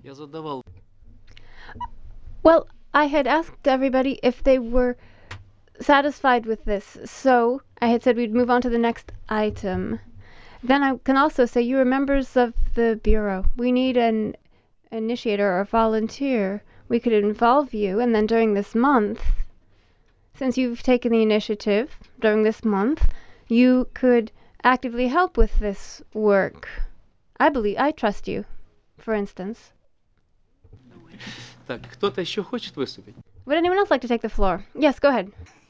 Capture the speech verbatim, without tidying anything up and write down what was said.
Я задавал. Well, I had asked everybody if they were satisfied with this, so I had said we'd move on to the next item. Then I can also say you are members of the Bureau. We need an initiator or volunteer. We could involve you, and then during this month, since you've taken the initiative during this month, you could actively help with this work. I believe I trust you, for instance. Так, кто-то еще хочет выступить? Would anyone else like to take the floor? Yes, go ahead.